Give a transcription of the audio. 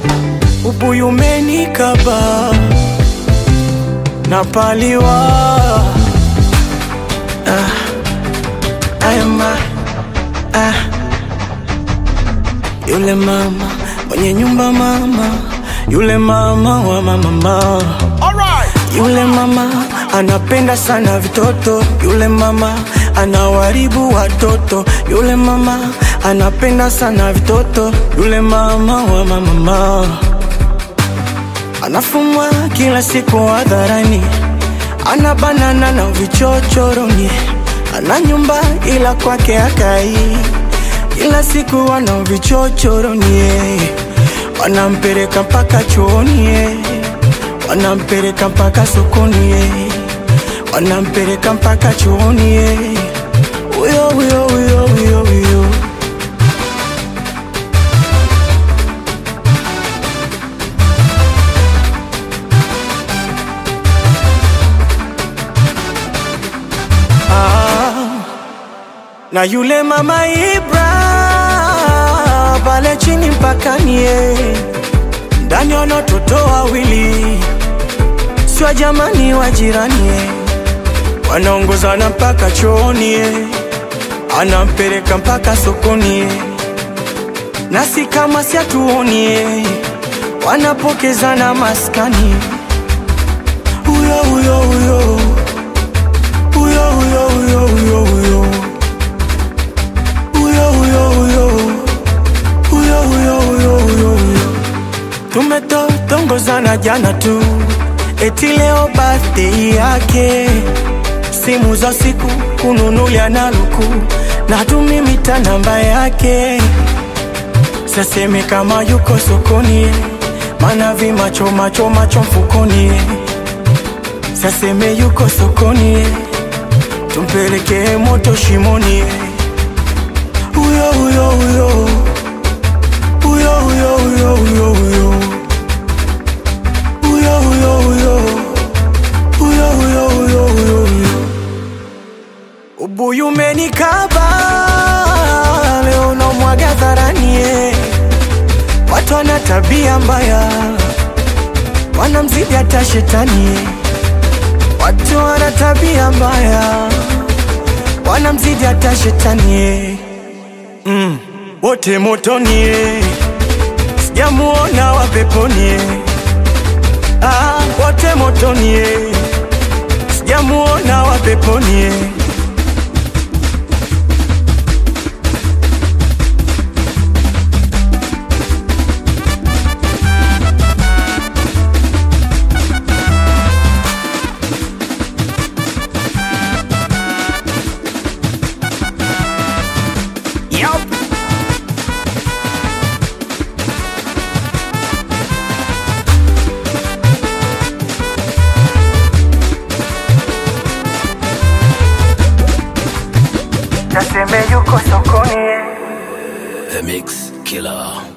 ubuyu umenikaba napaliwa. Yule mama mwenye nyumba mama, yule mama wa mama. Yule mama anapenda sana vitoto, yule mama anawaribu watoto, yule mama anapenda sana vitoto, yule mama wa mama. Anafumwa kila siku hadharani, ana banana na vichochoroni, ana nyumba ila kwake akai, ila siku wana vichochoroni. Wanampeleka mpaka chuoni, wanampeleka mpaka sokoni, wanampeleka mpaka chuoni. Uyo uyo uyo uyo uyo. Na yule mama Ibra pale chini mpaka nie, ndani wana watoto wawili, sio jamani wa jirani, wanaongozana mpaka chooni, anampeleka mpaka sokoni, nasi kama si atuoni, wanapokezana maskani. Uyo uyo uyo uyo uyo uyo uyo uyo tumetongozana jana tu, eti leo birthday yake, simu za siku kununulia na luku, na tumimita namba yake. Saseme kama yuko sokoni, mana vimacho macho macho mfukoni. Saseme yuko sokoni, tumpeleke moto shimoni. Uyo uyo uyo uyo uyo uyo uyo uyo uyo uyo uyo uyo uyo uyo uyo uyo. Ubuyu umenikaba leo na mwaga hadharani, watu wana tabia mbaya, wanamzidi hata shetani. Watu wana tabia mbaya, wanamzidi hata shetani. Wote motoni, sijamuona wa peponi. Wote motoni, sijamuona wa peponi. Naseme yuko sokoni. The Mix Killer.